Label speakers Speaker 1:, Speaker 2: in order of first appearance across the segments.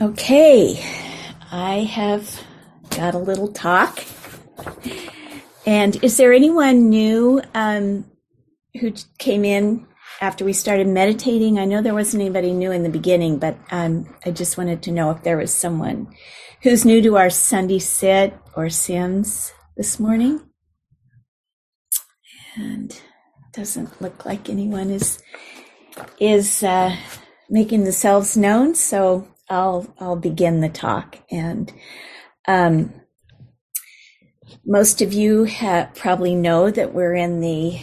Speaker 1: Okay, I have got a little talk. And is there anyone new who came in after we started meditating? I know there wasn't anybody new in the beginning, but I just wanted to know if there was someone who's new to our Sunday sit or Sims this morning. And it doesn't look like anyone is making themselves known, so I'll begin the talk. And most of you probably know that we're in the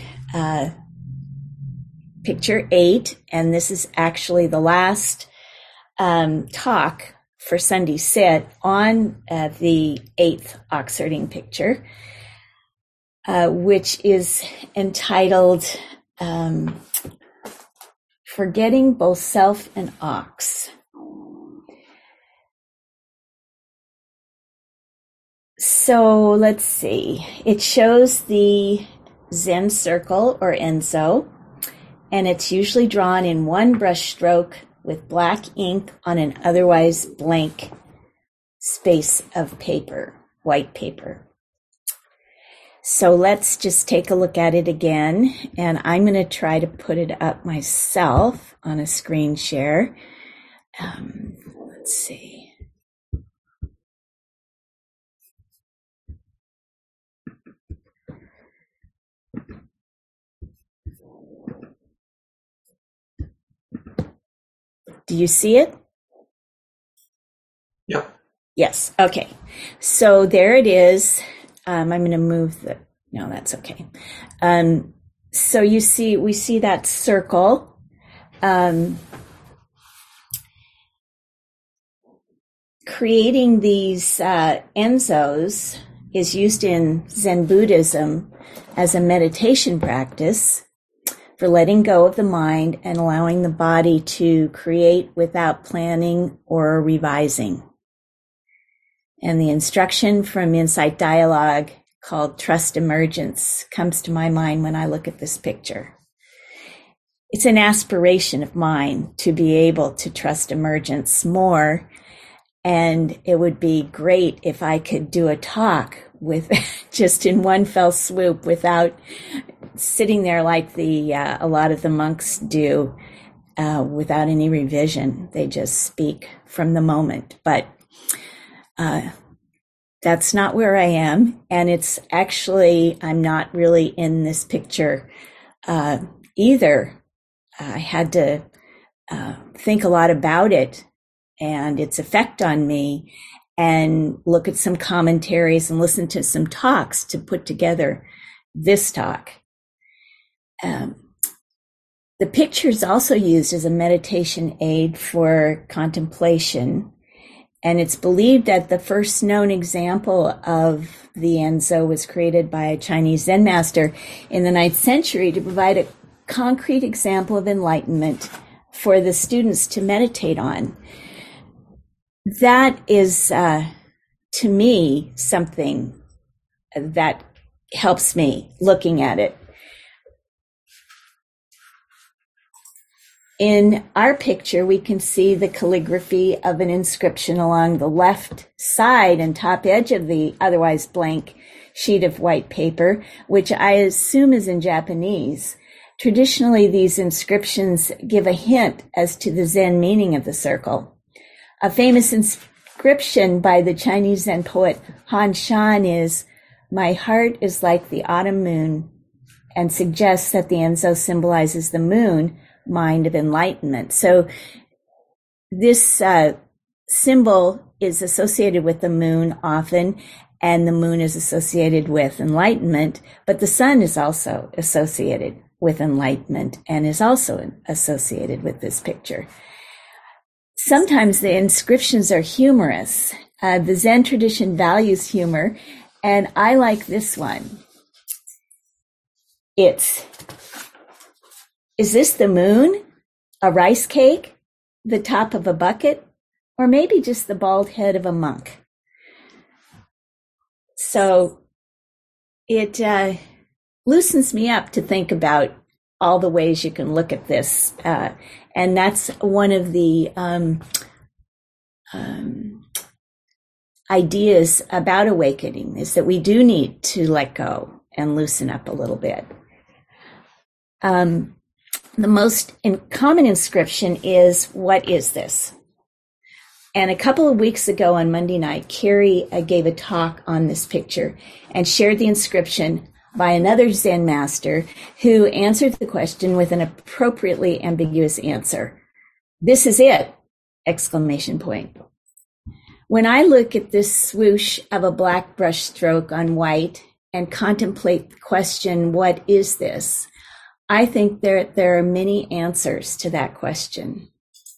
Speaker 1: picture 8, and this is actually the last talk for Sunday Sit on the 8th Oxherding picture, which is entitled Forgetting Both Self and Ox. So let's see. It shows the Zen circle or Enso, and it's usually drawn in one brush stroke with black ink on an otherwise blank space of paper, white paper. So let's just take a look at it again, and I'm going to try to put it up myself on a screen share. Let's see. Do you see it?
Speaker 2: Yep.
Speaker 1: Yes. Okay. So there it is. I'm going to move no, that's okay. So we see that circle. Creating these Enzos is used in Zen Buddhism as a meditation practice for letting go of the mind and allowing the body to create without planning or revising. And the instruction from Insight Dialogue called Trust Emergence comes to my mind when I look at this picture. It's an aspiration of mine to be able to trust emergence more, and it would be great if I could do a talk with just in one fell swoop without sitting there like a lot of the monks do, without any revision. They just speak from the moment. But that's not where I am. And it's actually, I'm not really in this picture either. I had to think a lot about it and its effect on me, and look at some commentaries and listen to some talks to put together this talk. The picture is also used as a meditation aid for contemplation, and it's believed that the first known example of the Enso was created by a Chinese Zen master in the 9th century to provide a concrete example of enlightenment for the students to meditate on. That is, to me, something that helps me looking at it. In our picture, we can see the calligraphy of an inscription along the left side and top edge of the otherwise blank sheet of white paper, which I assume is in Japanese. Traditionally, these inscriptions give a hint as to the Zen meaning of the circle. A famous inscription by the Chinese Zen poet Han Shan is, "My heart is like the autumn moon," and suggests that the Enso symbolizes the moon, mind of enlightenment. So this symbol is associated with the moon often, and the moon is associated with enlightenment, but the sun is also associated with enlightenment and is also associated with this picture. Sometimes the inscriptions are humorous. The Zen tradition values humor, and I like this one. Is this the moon, a rice cake, the top of a bucket, or maybe just the bald head of a monk? So it loosens me up to think about all the ways you can look at this. And that's one of the ideas about awakening is that we do need to let go and loosen up a little bit. The most common inscription is, "What is this?" And a couple of weeks ago on Monday night, Carrie gave a talk on this picture and shared the inscription by another Zen master who answered the question with an appropriately ambiguous answer. "This is it!" Exclamation point. When I look at this swoosh of a black brush stroke on white and contemplate the question, "What is this?" I think there are many answers to that question.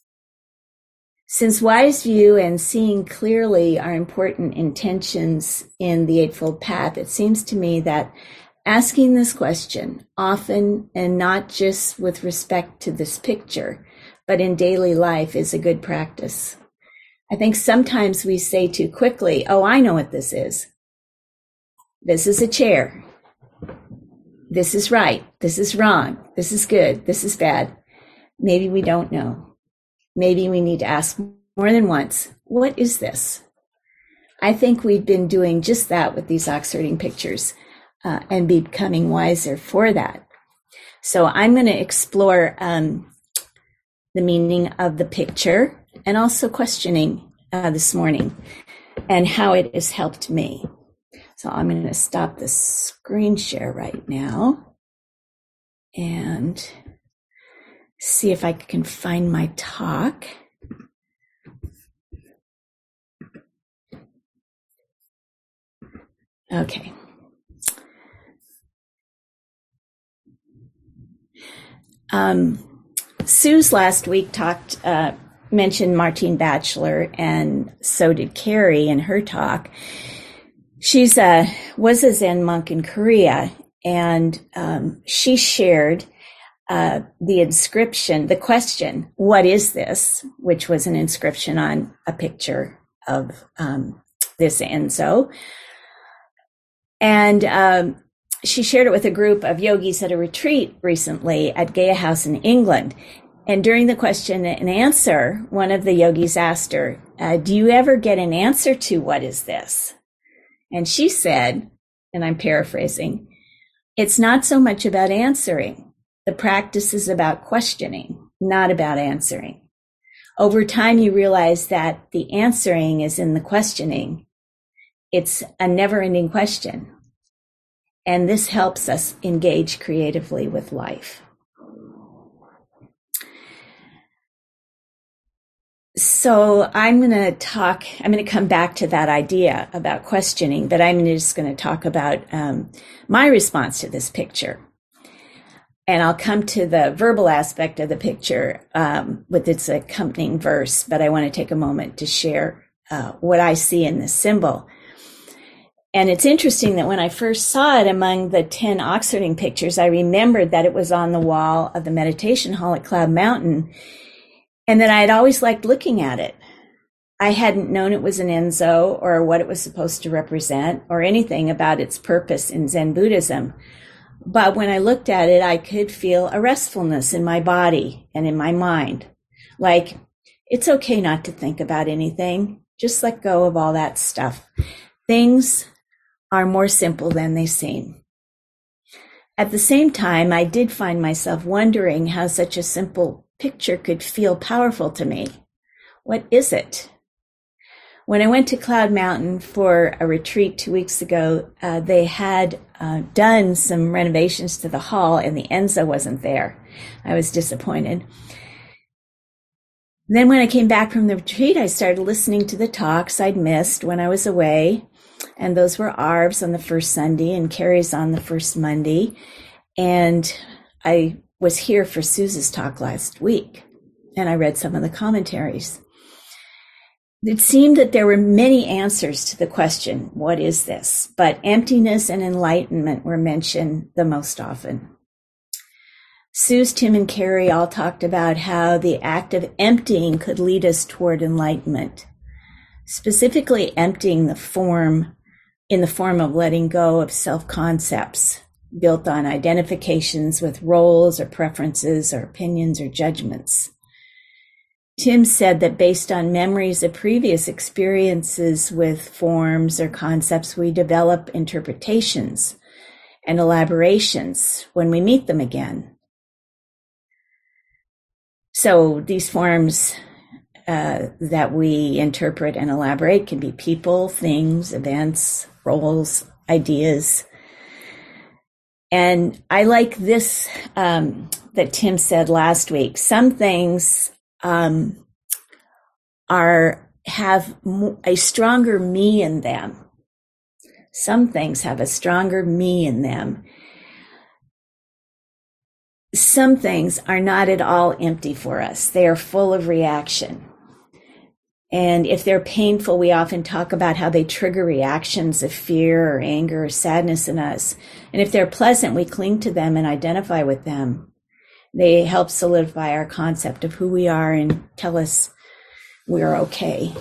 Speaker 1: Since wise view and seeing clearly are important intentions in the Eightfold Path, it seems to me that asking this question often, and not just with respect to this picture, but in daily life, is a good practice. I think sometimes we say too quickly, "Oh, I know what this is. This is a chair. This is right. This is wrong. This is good. This is bad." Maybe we don't know. Maybe we need to ask more than once, "What is this?" I think we've been doing just that with these oxherding pictures and becoming wiser for that. So I'm going to explore the meaning of the picture and also questioning this morning and how it has helped me. So I'm going to stop the screen share right now and see if I can find my talk. Okay. Sue's last week mentioned Martine Batchelor, and so did Carrie in her talk. She's was a Zen monk in Korea, and she shared the inscription, the question, "What is this?" which was an inscription on a picture of this Enzo. And she shared it with a group of yogis at a retreat recently at Gaia House in England. And during the question and answer, one of the yogis asked her, "Do you ever get an answer to what is this?" And she said, and I'm paraphrasing, "It's not so much about answering. The practice is about questioning, not about answering. Over time, you realize that the answering is in the questioning. It's a never-ending question. And this helps us engage creatively with life." So I'm going to come back to that idea about questioning, but I'm just going to talk about my response to this picture. And I'll come to the verbal aspect of the picture with its accompanying verse, but I want to take a moment to share what I see in this symbol. And it's interesting that when I first saw it among the 10 oxherding pictures, I remembered that it was on the wall of the meditation hall at Cloud Mountain, and that I had always liked looking at it. I hadn't known it was an Enzo or what it was supposed to represent or anything about its purpose in Zen Buddhism. But when I looked at it, I could feel a restfulness in my body and in my mind. Like, it's okay not to think about anything. Just let go of all that stuff. Things are more simple than they seem. At the same time, I did find myself wondering how such a simple picture could feel powerful to me. What is it? When I went to Cloud Mountain for a retreat 2 weeks ago, they had done some renovations to the hall and the Enzo wasn't there. I was disappointed. Then when I came back from the retreat, I started listening to the talks I'd missed when I was away. And those were Arv's on the first Sunday and Carrie's on the first Monday. And I was here for Suze's talk last week, and I read some of the commentaries. It seemed that there were many answers to the question, "What is this?" But emptiness and enlightenment were mentioned the most often. Suze, Tim, and Carrie all talked about how the act of emptying could lead us toward enlightenment, specifically emptying in the form of letting go of self-concepts built on identifications with roles or preferences or opinions or judgments. Tim said that based on memories of previous experiences with forms or concepts, we develop interpretations and elaborations when we meet them again. So these forms that we interpret and elaborate can be people, things, events, roles, ideas. And I like this that Tim said last week. Some things have a stronger me in them. Some things have a stronger me in them. Some things are not at all empty for us. They are full of reaction. And if they're painful, we often talk about how they trigger reactions of fear or anger or sadness in us. And if they're pleasant, we cling to them and identify with them. They help solidify our concept of who we are and tell us we're okay.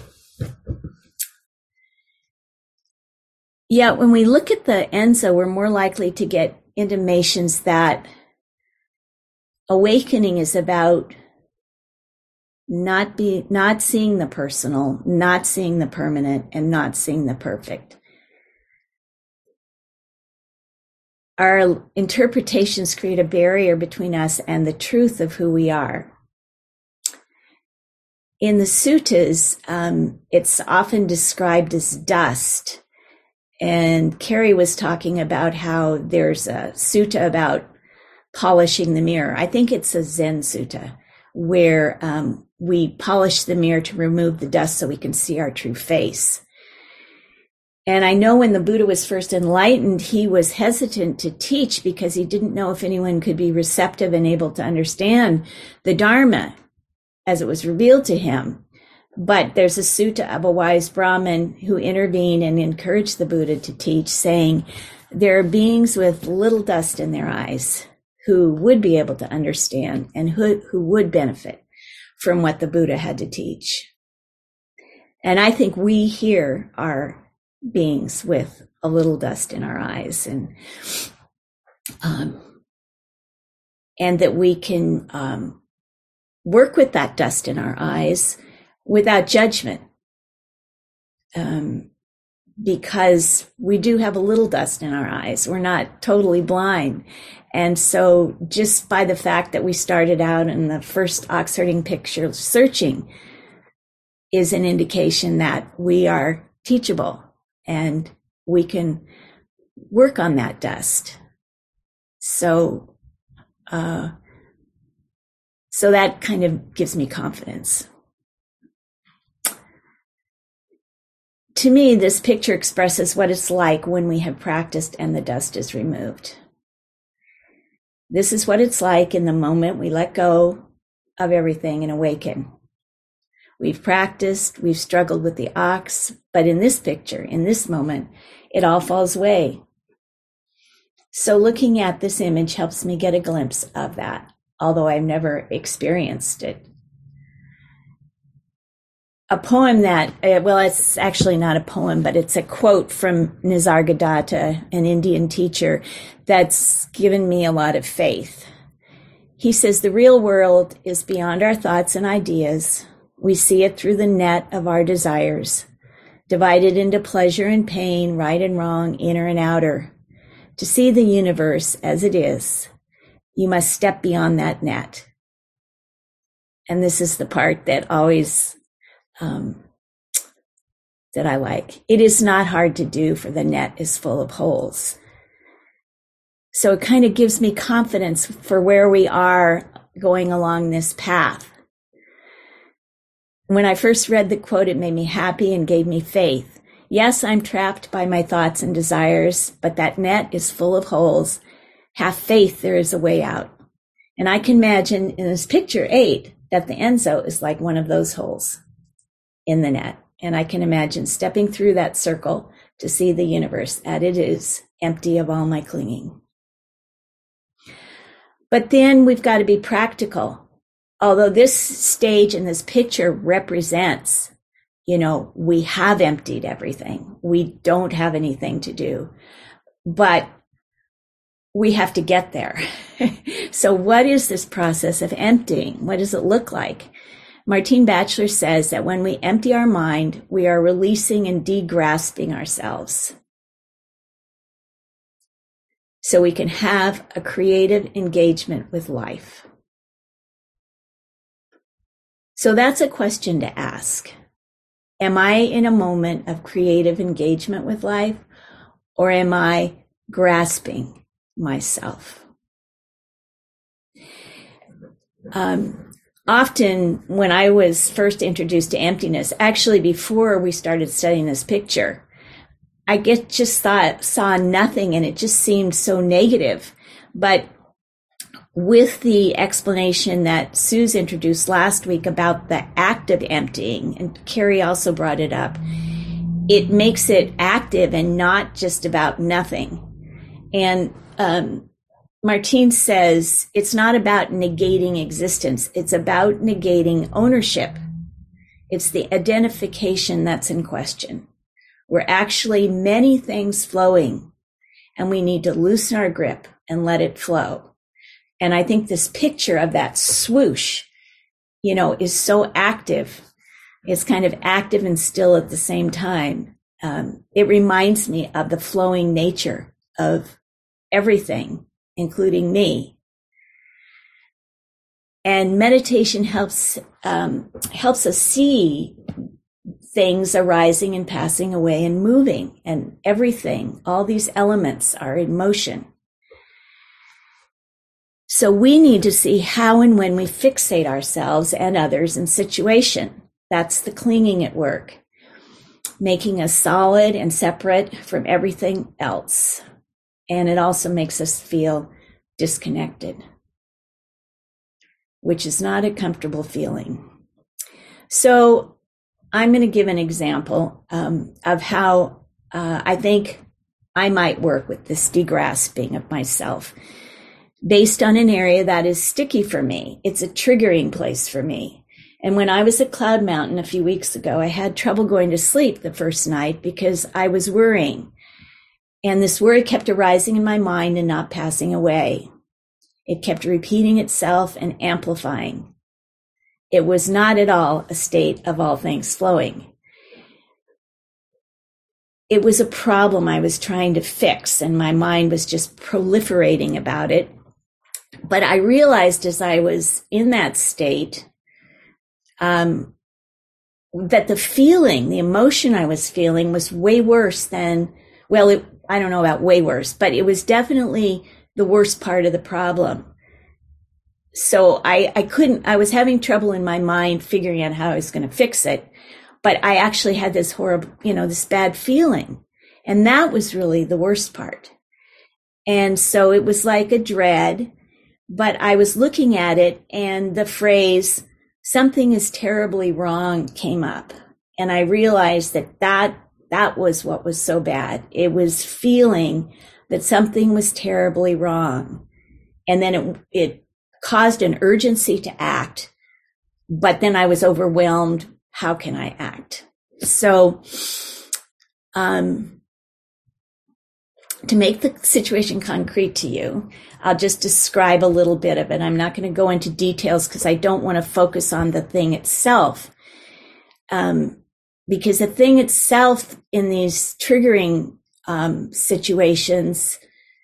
Speaker 1: Yet when we look at the Enso, we're more likely to get intimations that awakening is about not seeing the personal, not seeing the permanent, and not seeing the perfect. Our interpretations create a barrier between us and the truth of who we are. In the suttas, it's often described as dust. And Carrie was talking about how there's a sutta about polishing the mirror. I think it's a Zen sutta where we polish the mirror to remove the dust so we can see our true face. And I know when the Buddha was first enlightened, he was hesitant to teach because he didn't know if anyone could be receptive and able to understand the Dharma as it was revealed to him. But there's a sutta of a wise Brahmin who intervened and encouraged the Buddha to teach, saying, there are beings with little dust in their eyes who would be able to understand and who would benefit from what the Buddha had to teach. And I think we here are beings with a little dust in our eyes, and that we can work with that dust in our eyes without judgment, because we do have a little dust in our eyes. We're not totally blind. And so just by the fact that we started out in the first ox herding picture searching is an indication that we are teachable and we can work on that dust. So that kind of gives me confidence. To me, this picture expresses what it's like when we have practiced and the dust is removed. This is what it's like in the moment we let go of everything and awaken. We've practiced, we've struggled with the ox, but in this picture, in this moment, it all falls away. So looking at this image helps me get a glimpse of that, although I've never experienced it. A poem that, well, it's actually not a poem, but it's a quote from Nisargadatta, an Indian teacher, that's given me a lot of faith. He says, the real world is beyond our thoughts and ideas. We see it through the net of our desires, divided into pleasure and pain, right and wrong, inner and outer. To see the universe as it is, you must step beyond that net. And this is the part that always that I like. It is not hard to do, for the net is full of holes. So it kind of gives me confidence for where we are going along this path. When I first read the quote, it made me happy and gave me faith. Yes, I'm trapped by my thoughts and desires, but that net is full of holes. Have faith, there is a way out. And I can imagine in this picture 8 that the Enso is like one of those holes in the net. And I can imagine stepping through that circle to see the universe as it is, empty of all my clinging. But then we've got to be practical. Although this stage in this picture represents, we have emptied everything. We don't have anything to do, but we have to get there. So what is this process of emptying? What does it look like? Martine Batchelor says that when we empty our mind, we are releasing and de-grasping ourselves, so we can have a creative engagement with life. So that's a question to ask. Am I in a moment of creative engagement with life, or am I grasping myself? Often when I was first introduced to emptiness, actually before we started studying this picture, I saw nothing, and it just seemed so negative. But with the explanation that Sue's introduced last week about the act of emptying, and Carrie also brought it up, it makes it active and not just about nothing. And Martine says it's not about negating existence. It's about negating ownership. It's the identification that's in question. We're actually many things flowing, and we need to loosen our grip and let it flow. And I think this picture of that swoosh, is so active. It's kind of active and still at the same time. It reminds me of the flowing nature of everything, including me. And meditation helps us see things arising and passing away and moving, and everything, all these elements are in motion. So we need to see how and when we fixate ourselves and others in situation. That's the clinging at work, making us solid and separate from everything else. And it also makes us feel disconnected, which is not a comfortable feeling. So I'm going to give an example of how I think I might work with this de-grasping of myself based on an area that is sticky for me. It's a triggering place for me. And when I was at Cloud Mountain a few weeks ago, I had trouble going to sleep the first night because I was worrying. And this worry kept arising in my mind and not passing away. It kept repeating itself and amplifying. It was not at all a state of all things flowing. It was a problem I was trying to fix, and my mind was just proliferating about it. But I realized as I was in that state, that the feeling, the emotion I was feeling was way worse than, I don't know about way worse, but it was definitely the worst part of the problem. So I was having trouble in my mind figuring out how I was going to fix it. But I actually had this horrible, this bad feeling. And that was really the worst part. And so it was like a dread, but I was looking at it, and the phrase, "something is terribly wrong," came up. And I realized that was what was so bad. It was feeling that something was terribly wrong. And then it caused an urgency to act, but then I was overwhelmed. How can I act? So, to make the situation concrete to you, I'll just describe a little bit of it. I'm not going to go into details because I don't want to focus on the thing itself. Because the thing itself in these triggering situations,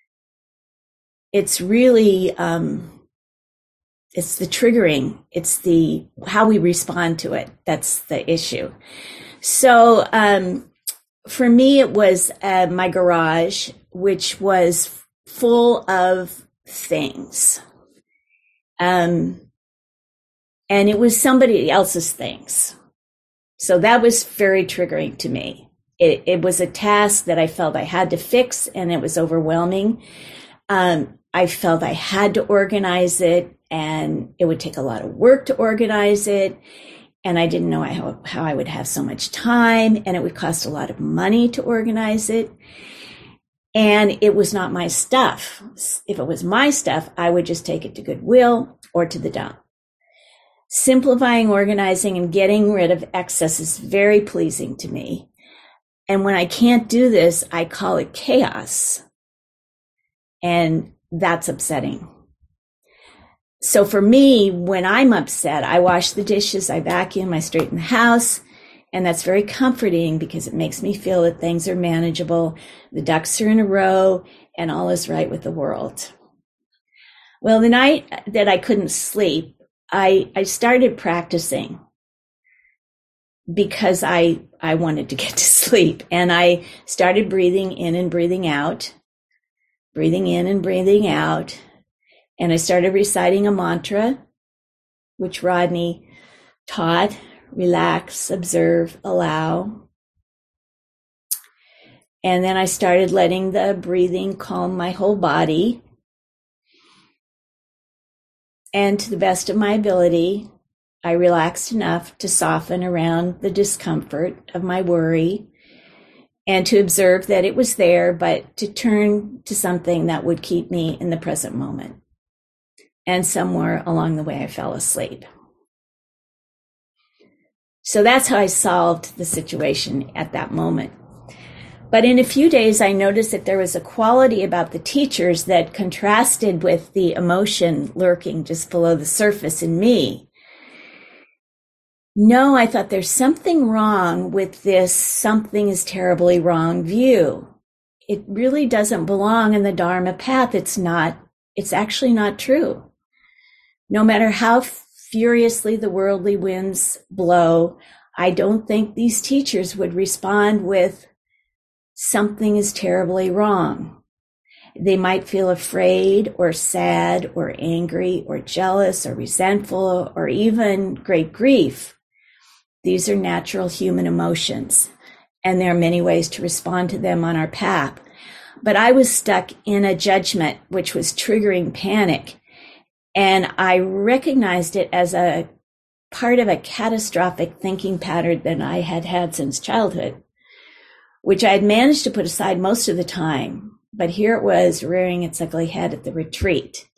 Speaker 1: it's really, it's the triggering. It's how we respond to it. That's the issue. So, for me, it was my garage, which was full of things. And it was somebody else's things. So that was very triggering to me. It was a task that I felt I had to fix, and it was overwhelming. I felt I had to organize it, and it would take a lot of work to organize it. And I didn't know how I would have so much time, and it would cost a lot of money to organize it. And it was not my stuff. If it was my stuff, I would just take it to Goodwill or to the dump. Simplifying, organizing, and getting rid of excess is very pleasing to me. And when I can't do this, I call it chaos. And that's upsetting. So for me, when I'm upset, I wash the dishes, I vacuum, I straighten the house. And that's very comforting because it makes me feel that things are manageable, the ducks are in a row, and all is right with the world. Well, the night that I couldn't sleep, I started practicing because I wanted to get to sleep. And I started breathing in and breathing out, breathing in and breathing out. And I started reciting a mantra, which Rodney taught: relax, observe, allow. And then I started letting the breathing calm my whole body. And to the best of my ability, I relaxed enough to soften around the discomfort of my worry and to observe that it was there, but to turn to something that would keep me in the present moment. And somewhere along the way, I fell asleep. So that's how I solved the situation at that moment. But in a few days, I noticed that there was a quality about the teachers that contrasted with the emotion lurking just below the surface in me. No, I thought there's something wrong with this something is terribly wrong view. It really doesn't belong in the Dharma path. It's actually not true. No matter how furiously the worldly winds blow, I don't think these teachers would respond with something is terribly wrong. They might feel afraid or sad or angry or jealous or resentful or even great grief. These are natural human emotions, and there are many ways to respond to them on our path. But I was stuck in a judgment which was triggering panic. And I recognized it as a part of a catastrophic thinking pattern that I had had since childhood, which I had managed to put aside most of the time. But here it was rearing its ugly head at the retreat.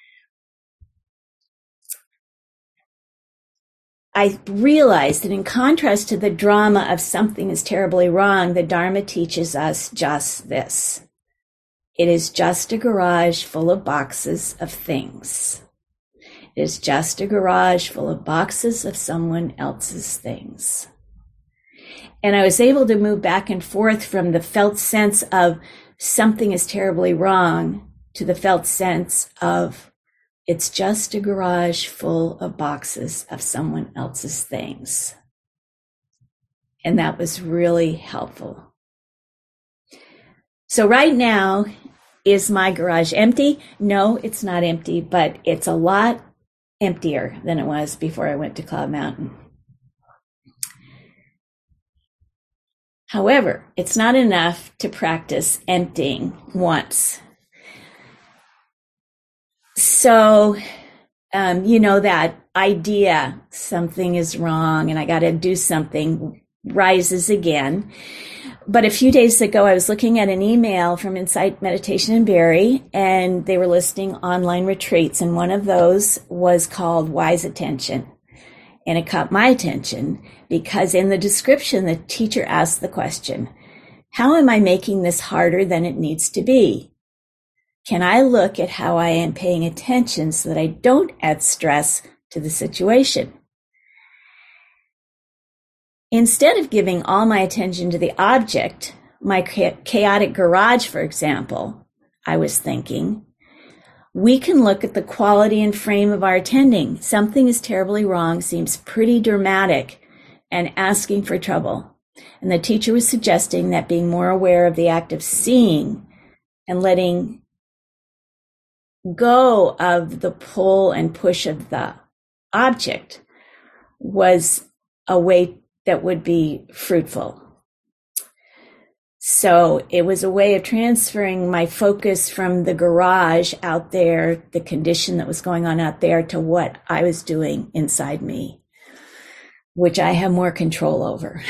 Speaker 1: I realized that in contrast to the drama of something is terribly wrong, the Dharma teaches us just this. It is just a garage full of boxes of things. It is just a garage full of boxes of someone else's things. And I was able to move back and forth from the felt sense of something is terribly wrong to the felt sense of it's just a garage full of boxes of someone else's things. And that was really helpful. So right now, is my garage empty? No, it's not empty, but it's a lot emptier than it was before I went to Cloud Mountain. However, it's not enough to practice emptying once. So, that idea, something is wrong and I got to do something, rises again. But a few days ago, I was looking at an email from Insight Meditation in Barrie, and they were listing online retreats. And one of those was called Wise Attention. And it caught my attention because in the description, the teacher asked the question, how am I making this harder than it needs to be? Can I look at how I am paying attention so that I don't add stress to the situation? Instead of giving all my attention to the object, my chaotic garage, for example, I was thinking, we can look at the quality and frame of our attending. Something is terribly wrong, seems pretty dramatic, and asking for trouble. And the teacher was suggesting that being more aware of the act of seeing and letting go of the pull and push of the object was a way that would be fruitful. So it was a way of transferring my focus from the garage out there, the condition that was going on out there, to what I was doing inside me, which I have more control over.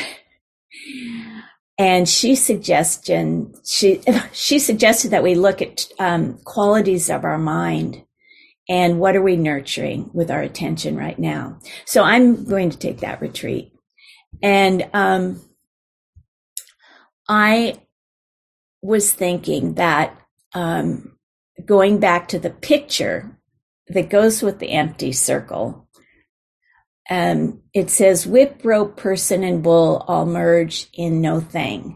Speaker 1: And she suggested that we look at qualities of our mind and what are we nurturing with our attention right now. So I'm going to take that retreat. And I was thinking that going back to the picture that goes with the empty circle. It says, whip, rope, person, and bull all merge in no thing.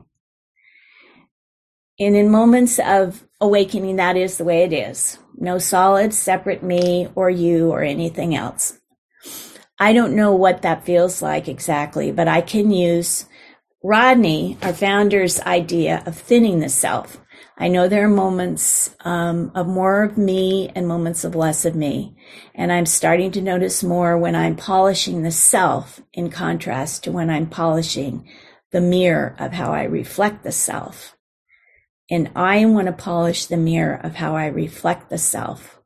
Speaker 1: And in moments of awakening, that is the way it is. No solid, separate me or you or anything else. I don't know what that feels like exactly, but I can use Rodney, our founder's idea of thinning the self. I know there are moments of more of me and moments of less of me. And I'm starting to notice more when I'm polishing the self in contrast to when I'm polishing the mirror of how I reflect the self. And I want to polish the mirror of how I reflect the self.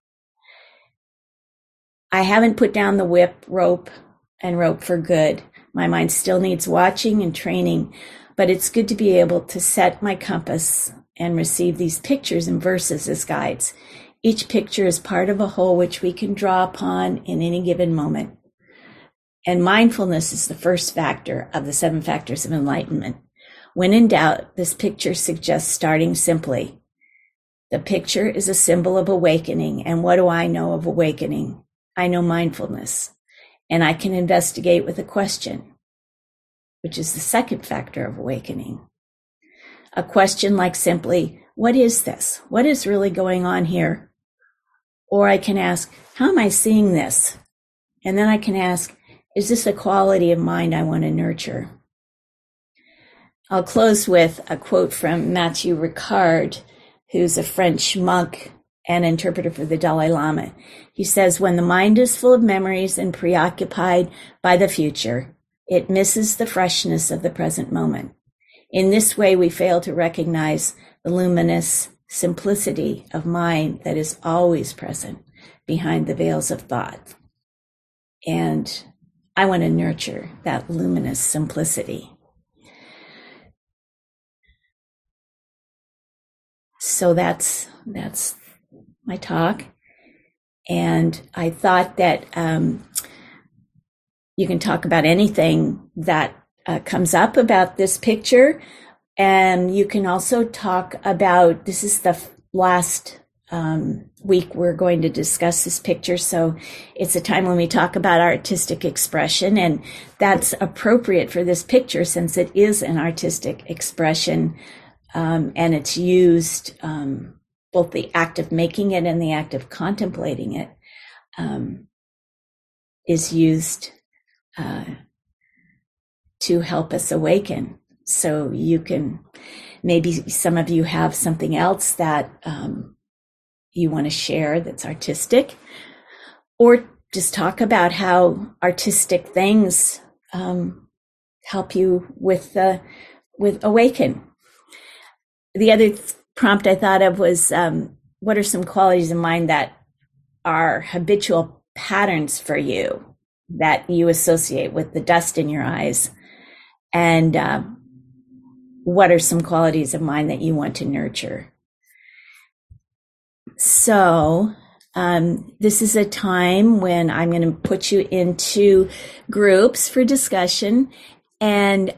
Speaker 1: I haven't put down the whip, rope, and rope for good. My mind still needs watching and training, but it's good to be able to set my compass and receive these pictures and verses as guides. Each picture is part of a whole which we can draw upon in any given moment. And mindfulness is the first factor of the 7 factors of enlightenment. When in doubt, this picture suggests starting simply. The picture is a symbol of awakening. And what do I know of awakening? I know mindfulness. And I can investigate with a question, which is the second factor of awakening. A question like simply, what is this? What is really going on here? Or I can ask, how am I seeing this? And then I can ask, is this a quality of mind I want to nurture? I'll close with a quote from Mathieu Ricard, who's a French monk and interpreter for the Dalai Lama. He says, when the mind is full of memories and preoccupied by the future, it misses the freshness of the present moment. In this way, we fail to recognize the luminous simplicity of mind that is always present behind the veils of thought. And I want to nurture that luminous simplicity. So that's my talk. And I thought that you can talk about anything that comes up about this picture. And you can also talk about, this is the last week we're going to discuss this picture. So it's a time when we talk about artistic expression, and that's appropriate for this picture since it is an artistic expression. And it's used, both the act of making it and the act of contemplating it is used to help us awaken. So you can, maybe some of you have something else that you want to share that's artistic, or just talk about how artistic things help you with awaken. The other prompt I thought of was, what are some qualities of mind that are habitual patterns for you that you associate with the dust in your eyes? And what are some qualities of mind that you want to nurture? So this is a time when I'm going to put you into groups for discussion. And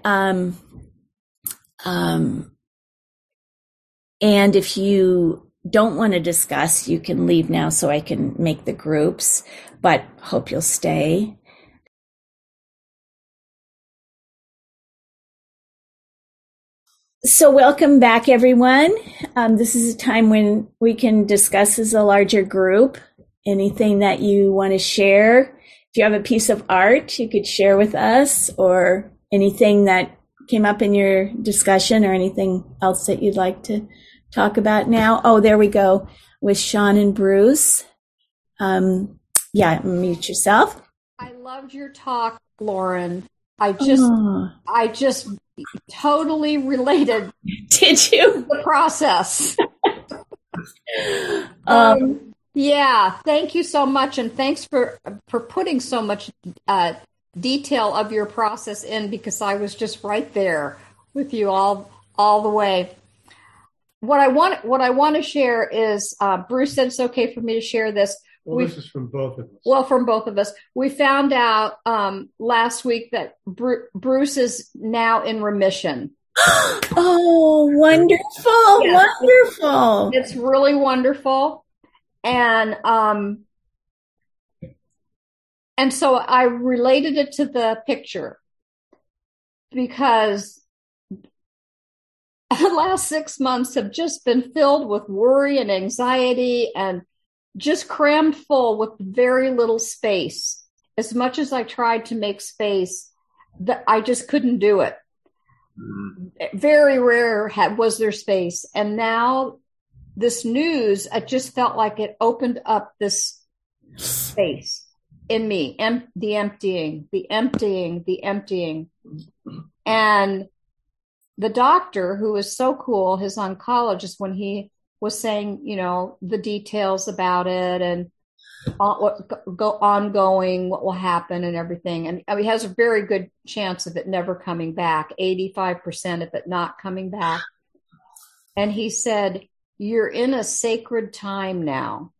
Speaker 1: if you don't want to discuss, you can leave now so I can make the groups, but hope you'll stay. So welcome back, everyone. This is a time when we can discuss as a larger group anything that you want to share. If you have a piece of art you could share with us, or anything that came up in your discussion, or anything else that you'd like to talk about now. Oh, there we go with Sean and Bruce. Yeah, mute yourself.
Speaker 2: I loved your talk, Lauren. I just totally related.
Speaker 1: Did you?
Speaker 2: To the process. Yeah, thank you so much, and thanks for putting so much detail of your process in, because I was just right there with you all the way. What I want to share is, Bruce said it's okay for me to share this.
Speaker 3: Well, this is from both of us.
Speaker 2: Well, from both of us. We found out last week that Bruce is now in remission.
Speaker 1: Oh, wonderful. Yes. Wonderful.
Speaker 2: It's really wonderful. And And so I related it to the picture because the last 6 months have just been filled with worry and anxiety and just crammed full with very little space. As much as I tried to make space, I just couldn't do it. Very rare was there space. And now this news, it just felt like it opened up this space in me, the emptying. And the doctor, who was so cool, his oncologist, when he was saying, the details about it and ongoing, what will happen and everything. And he has a very good chance of it never coming back, 85% of it not coming back. And he said, you're in a sacred time now.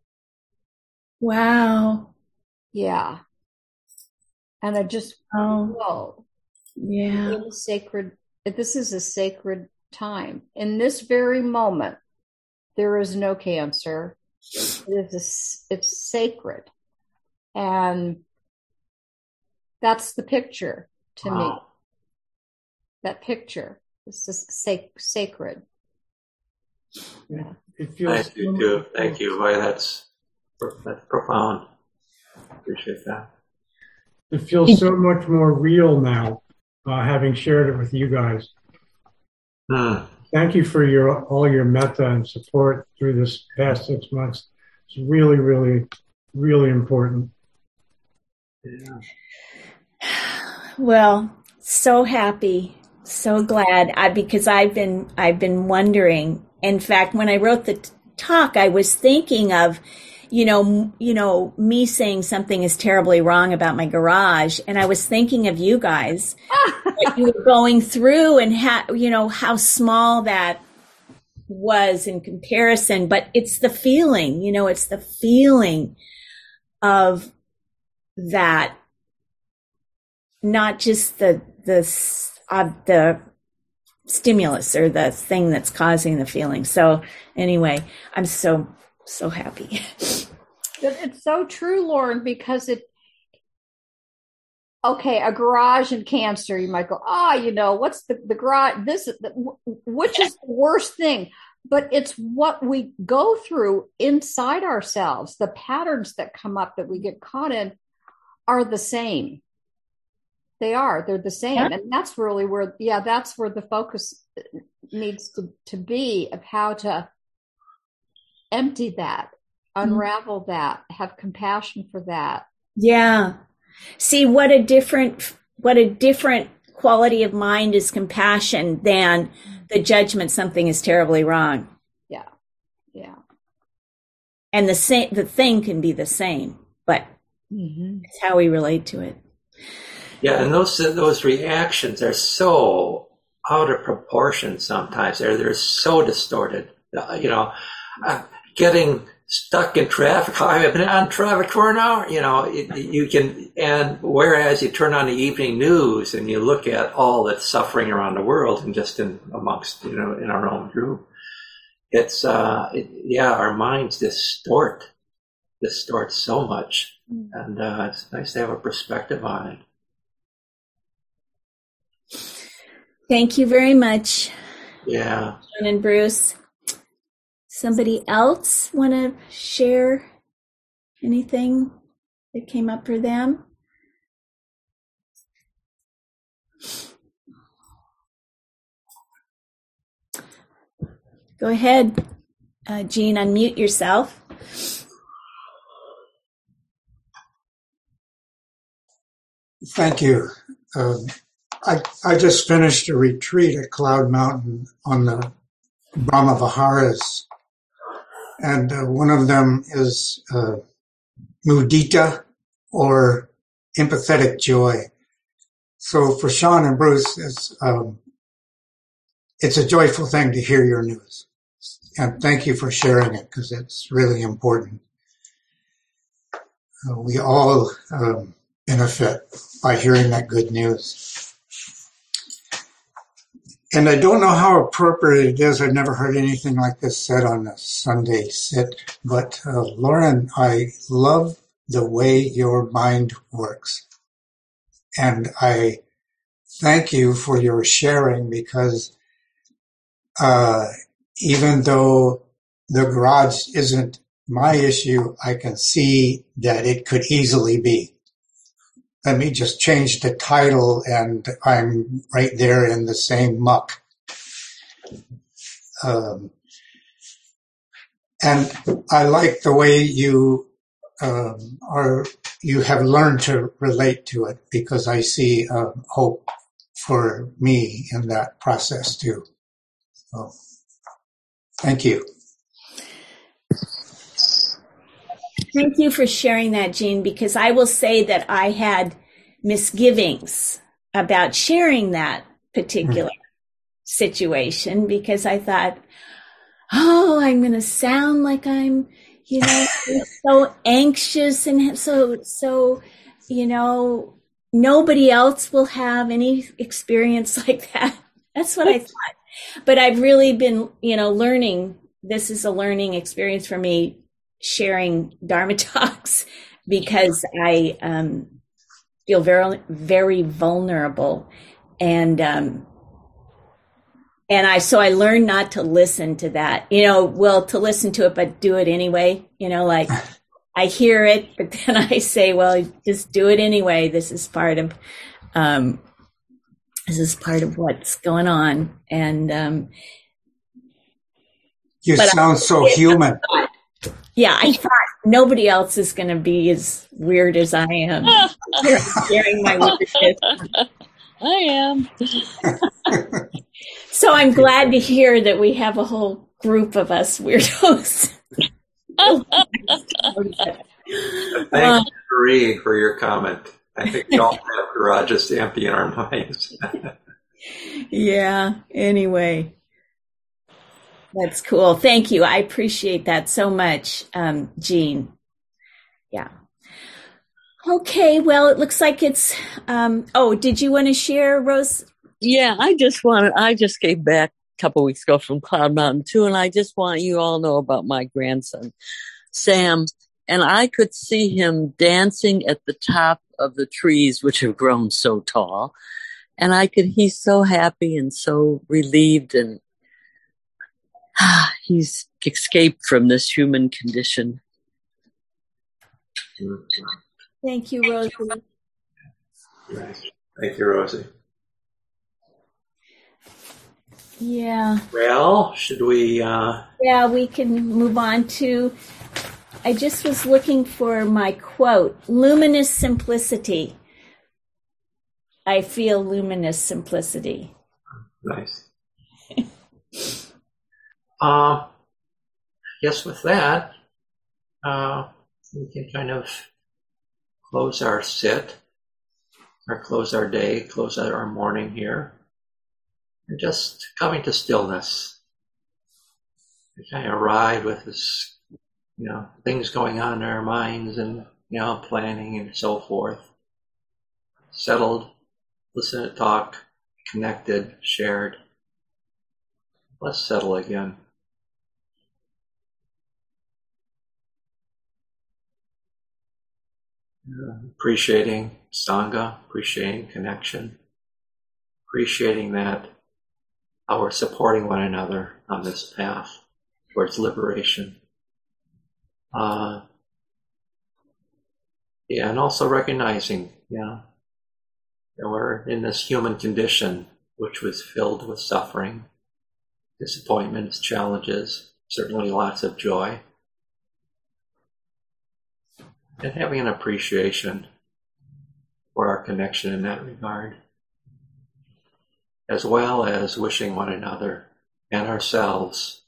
Speaker 1: Wow.
Speaker 2: Yeah. And I just, whoa.
Speaker 1: Yeah.
Speaker 2: This is a sacred time. In this very moment, there is no cancer. It's sacred. And that's the picture to me. That picture is just sacred.
Speaker 3: Yeah. It feels Thank you, too. Thank you. Boy, that's profound. Appreciate that. It feels so much more real now, having shared it with you guys. Thank you for all your metta and support through this past 6 months. It's really, really, really important.
Speaker 1: Yeah. Well, so happy, so glad, because I've been wondering. In fact, when I wrote the talk, I was thinking of, me saying something is terribly wrong about my garage, and I was thinking of you guys, what you were going through, and how small that was in comparison. But it's the feeling, it's the feeling of that, not just the stimulus or the thing that's causing the feeling. So anyway, I'm so happy.
Speaker 2: It's so true, Lauren, because a garage and cancer, you might go, what's the garage, which is the worst thing? But it's what we go through inside ourselves. The patterns that come up that we get caught in are the same. They're the same. Yeah. And that's really where the focus needs to be, of how to empty that, unravel that, have compassion for that.
Speaker 1: Yeah. See, what a different quality of mind is compassion than the judgment something is terribly wrong.
Speaker 2: Yeah. Yeah.
Speaker 1: And the thing can be the same, but it's how we relate to it.
Speaker 3: Yeah, and those reactions are so out of proportion sometimes. They're so distorted. Getting stuck in traffic. I've been on traffic for an hour. You can, and whereas you turn on the evening news and you look at all that's suffering around the world and just amongst in our own group, it's our minds distort so much, and it's nice to have a perspective on it.
Speaker 1: Thank you very much.
Speaker 3: Yeah.
Speaker 1: John and Bruce. Somebody else want to share anything that came up for them? Go ahead, Jean, unmute yourself.
Speaker 4: Thank you. I just finished a retreat at Cloud Mountain on the Brahma Viharas, and one of them is mudita, or empathetic joy. So for Sean and Bruce, it's a joyful thing to hear your news, and thank you for sharing it, because it's really important. We all benefit by hearing that good news. And I don't know how appropriate it is. I've never heard anything like this said on a Sunday sit. But Lauren, I love the way your mind works. And I thank you for your sharing, because even though the garage isn't my issue, I can see that it could easily be. Let me just change the title and I'm right there in the same muck. And I like the way you you have learned to relate to it, because I see hope for me in that process too. So, thank you.
Speaker 1: Thank you for sharing that, Jean, because I will say that I had misgivings about sharing that particular situation, because I thought, oh, I'm going to sound like I'm, so anxious and so, nobody else will have any experience like that. That's what I thought. But I've really been, learning. This is a learning experience for me, sharing Dharma talks, because I feel very, very vulnerable, and I learned not to listen to that, to listen to it, but do it anyway, like I hear it, but then I say, well, just do it anyway. This is part of what's going on. And,
Speaker 4: you sound so human.
Speaker 1: Yeah, I thought nobody else is going to be as weird as I am. Sharing my weirdness.
Speaker 5: I am.
Speaker 1: So I'm glad to hear that we have a whole group of us weirdos.
Speaker 3: Thanks, Marie, for your comment. I think we all have garages empty in our minds.
Speaker 1: Yeah, anyway. That's cool. Thank you. I appreciate that so much, Jean. Yeah. Okay, well, it looks like it's, did you want to share, Rose?
Speaker 5: Yeah, I just came back a couple weeks ago from Cloud Mountain too, and I just want you all to know about my grandson, Sam. And I could see him dancing at the top of the trees, which have grown so tall. And he's so happy and so relieved, and he's escaped from this human condition.
Speaker 1: Thank you, Rosie.
Speaker 3: Thank you, Rosie.
Speaker 1: Yeah.
Speaker 3: Well, should we...
Speaker 1: Yeah, we can move on to... I just was looking for my quote. Luminous simplicity. I feel luminous simplicity.
Speaker 3: Nice. Yes, with that, we can kind of close our sit, or close our day, close out our morning here, and just coming to stillness. We kind of ride with this, things going on in our minds, and, planning and so forth. Settled, listen to talk, connected, shared. Let's settle again. Appreciating Sangha, appreciating connection, appreciating that how we're supporting one another on this path towards liberation. And also recognizing, that we're in this human condition which was filled with suffering, disappointments, challenges, certainly lots of joy. And having an appreciation for our connection in that regard, as well as wishing one another and ourselves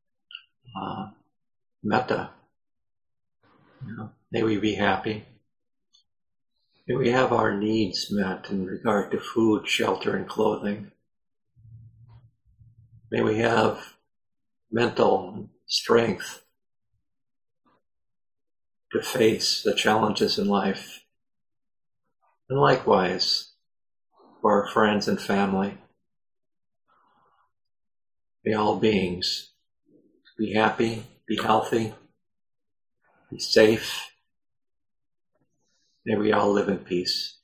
Speaker 3: metta. May we be happy. May we have our needs met in regard to food, shelter, and clothing. May we have mental strength to face the challenges in life. And likewise, for our friends and family, may all beings be happy, be healthy, be safe, May we all live in peace.